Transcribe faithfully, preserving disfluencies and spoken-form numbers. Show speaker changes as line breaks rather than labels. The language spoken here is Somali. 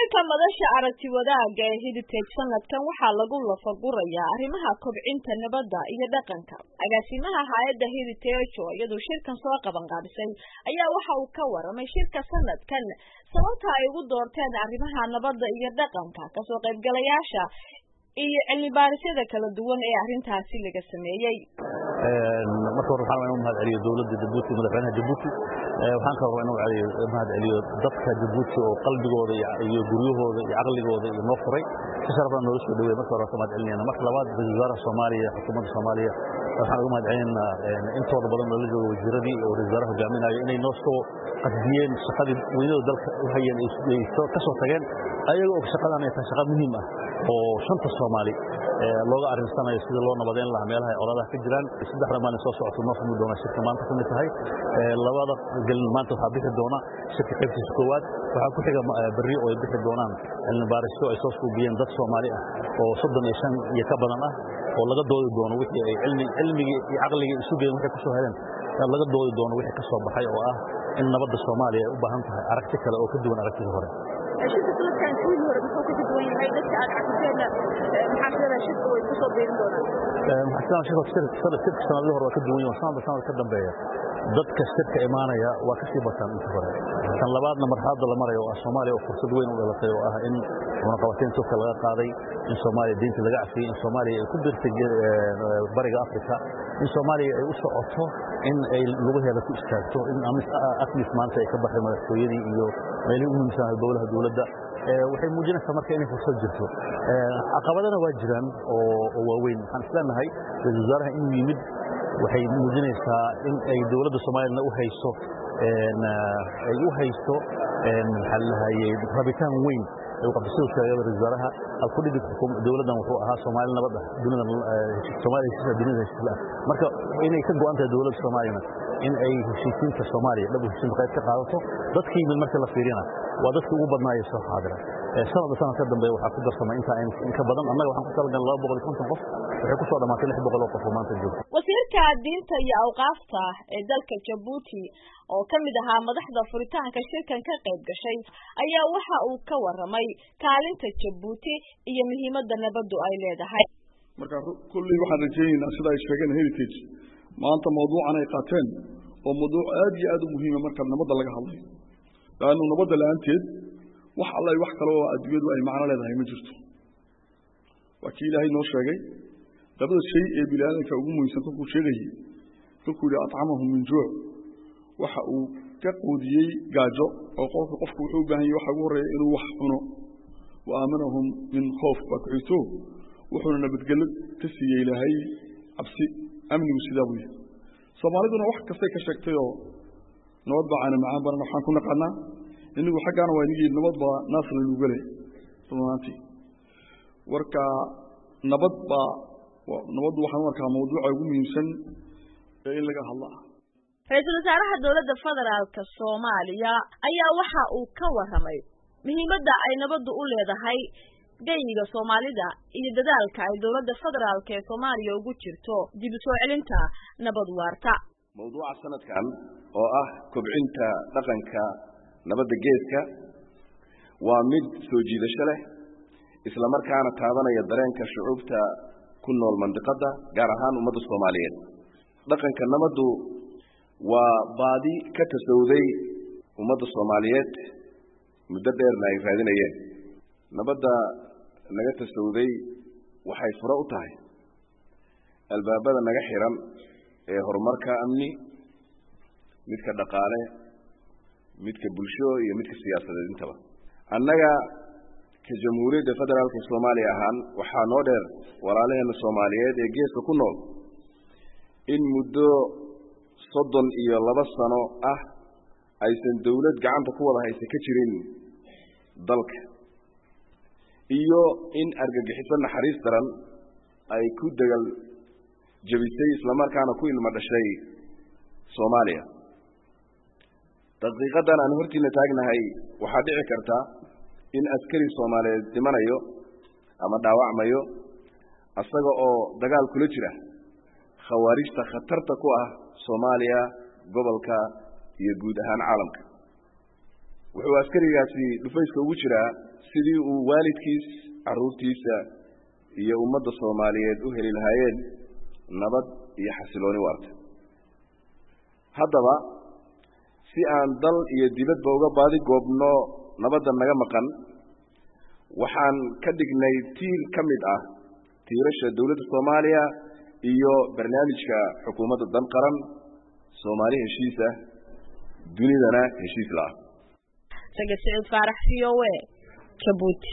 shirka madasha aragti wadaaga ee Heritage sanadkan waxaa lagu lafagurayaa arrimaha kobcinta nabadda iyo dhaqanka. Agaasimaha hay'adda Heritage oo iyadu shirkan soo qaban qaabisay ayaa waxa uu ka waramay shirka sanadkan sababta ay ugu doorteen arrimaha nabadda iyo dhaqanka ka soo qaybgalayaasha iyo cilmi baarisyada kala duwan ee arrintaasi laga sameeyay.
marka hore waxaan u mahad celiyo dawladda Djibouti madaxweynaha Djibouti waxaan ka rabaa inuu mahad celiyo dadka Djibouti oo qalbigooda iyo guryahooda iyo aqligooda iyo noo furay si sharafan noo soo dhaweeyay. marka hore waxaan mahad celinayna marka labaad wasiirada Soomaaliya xukuumadda Soomaaliya waxaan ugu mahad celinaynaa intooda badan oo la joogo wasiiradii oo wasiirada hogaaminaya inay noo soo qadbiyeen shaqadii weynada dalka u hayeen ay ka soo tageen ayagoo shaqadan ay tahay shaqo muhiim ah oo shanta Soomaali looga arinsanayo sidii loo nabadeyn lahaa meelaha ay oladaha ka jiraan. saddex maalin soo socoto noo fahmi doona shirka maanta ku mid tahay labada galin maanta waxaa bixi doona shirka qaybtiisa koowaad waxaa ku xiga berri oo ay bixi doonaan cilmi baarisyo ay soo suubiyeen dad Soomaali ah oo soddon iyo shan iyo ka badan ah oo laga doodi doono wixii ay cilmi cilmiga iyo aqliga isu geeyeen waxay ku soo heleen laga doodi doono wixii ka soo baxay oo ah in nabadda Soomaaliya ay u baahan tahay aragti kale oo ka duwan aragtidii hore.
shirka sanadkan kii hore wuxuu ka duwan yahay dadka aad caqadeena maxaa shirka way ku soo beerin doonaan.
maxaa shirka shirka sanadii hore waa ka duwan yahay sanadka sanadka ka dambeeya dadka shirka imaanaya waa ka sii bataan inta hore. tan labaadna marxaladda la marayo oo Soomaaliya oo fursad weyn u dhalatay oo ah in munaqabateyn toos laga qaaday in Soomaaliya diinta laga cafiyay in Soomaaliya ay ku dirtay bariga Afrika in Soomaaliya ay u socoto in ay lugaheeda ku istaagto in amis maanta ay ka baxay madaxtooyadii iyo meelihii ugu muhiimsan dowladda dowladda waxay muujinaysaa marka inay fursad jirto. caqabadana waa jiraan oo waaweyn waxaan isleenahay ra'iisul wasaaraha inuu yimid waxay muujinaysaa in ay dowladda Soomaaliya u hayso ay u hayso maxaa la hayay rabitaan weyn oo qabsado shaqada ra'iisul wasaaraha al ku dhigay dowladdan wuxuu ahaa Soomaali nabad ah dunida Soomaaliya sida dunida isla marka inay ka go'an tahay dowladda Soomaaliya in ay heshiisiinta Soomaaliya dhab heshiin qayb ka qaadato dadkii mid marka la fiirina waa dadkii ugu badnaayay soo xaadira sanad sanad ka dambeeya waxaa ku darsamay inta in ka badan annaga waxaan ku talagalnay laba boqol iyo konton qof waxay ku soo dhamaatay lix boqol oo qof oo maanta joogta.
wasiirka diinta iyo awqaafta ee dalka Djibouti oo ka mid ahaa madaxda furitaanka shirkan ka qayb gashay ayaa waxa uu ka waramay kaalinta Djibouti iyo muhiimadda nabaddu ay leedahay.
marka kulli waxaan rajaynaynaa sida ay sheegeen Heritage maanta mawduucan ay qaateen oo mawduuc aad iyo aad u muhiim ah marka nabadda laga hadlayo laanu nabadda la'aanteed wax alla wax kale oo adduunyadu ay macno leedahay ma jirto. waa kii Ilaahay noo sheegay labada shay ee bilaadanka ugu muhiimsan ku sheegay ku yiri at'amahum min juu' waxa uu ka quudiyay gaajo oo qofku qofku wuxuu u baahan yahay waxa ugu horeeya inuu wax cuno wa aamanahum min khawf wa ku'tu wuxuu nabadgelyo ka siiyay Ilaahay absi amni sidaawii Soomaaliduna wax kasta ka sheegtay oo nabad baan macaan baan waxaan ku naqanaa inuu xaqana waa inii nabad baa naasr lagu galay Soomaaliya warka nabad baa nabad waxaan markaa mawduuca ugu muhiimsan ee in laga hadlaa.
Ra'iisul Wasaaraha Dowladda Federaalka Soomaaliya ayaa waxa uu ka waramay muhiimadda ay nabaddu u leedahay geyga Soomaalida iyo dadaalka ay Dowladda Federaalka ee Soomaaliya ugu jirto dib u soo celinta nabad waarta.
mawduuca sanadkan oo ah kobcinta dhaqanka nabadda geeska waa mid soo jiidasho leh isla markaana taabanaya dareenka shucuubta ku nool mandiqada gaar ahaan ummadda Soomaaliyeed. dhaqanka nabaddu waa baadi ka tasawuday ummadda Soomaaliyeed muddo dheerna ay raadinayeen. nabadda naga tasawuday waxay furo u tahay albaabada naga xiran ee horumarka amni midka dhaqaale midka bulsho iyo midka siyaasadeed intaba. annaga ka Jamhuuriyadda Federaalka Soomaaliya ahaan waxaa noo dheer walaalaheena Soomaaliyeed ee geeska ku nool in muddo soddon iyo laba sano ah aysan dawlad gacanta ku wada haysan ka jirin dalka iyo in argagixiso naxariis daran ay ku dagal jabisay isla markaana ku ilma dhashay Soomaaliya. daqiiqadan aan hortiina taagnahay waxa dhici karta in askari Soomaaliyeed dhimanayo ama dhaawacmayo asaga oo dagaal kula jira khawaarijta khatarta ku ah Soomaaliya gobolka iyo guud ahaan caalamka. wuxuu askarigaasi dhufayska ugu jiraa sidii uu waalidkiis caruurtiisa iyo ummadda Soomaaliyeed u heli lahaayeen nabad iyo xasilooni waarta haddaba si aan dal iyo dibadba uga baadi goobno nabadda naga maqan waxaan ka dhignay tiir ka mid ah tiirasha dawladda Soomaaliya iyo barnaamijka xukuumadda dan qaran Soomaali heshiis ah dunidana heshiis la ah
Saga Saciid Faarax C O A Djibouti